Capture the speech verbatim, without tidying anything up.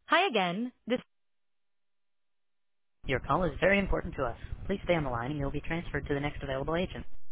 Hi again. This Your call is very important to us. Please stay on the line and you'll be transferred to the next available agent.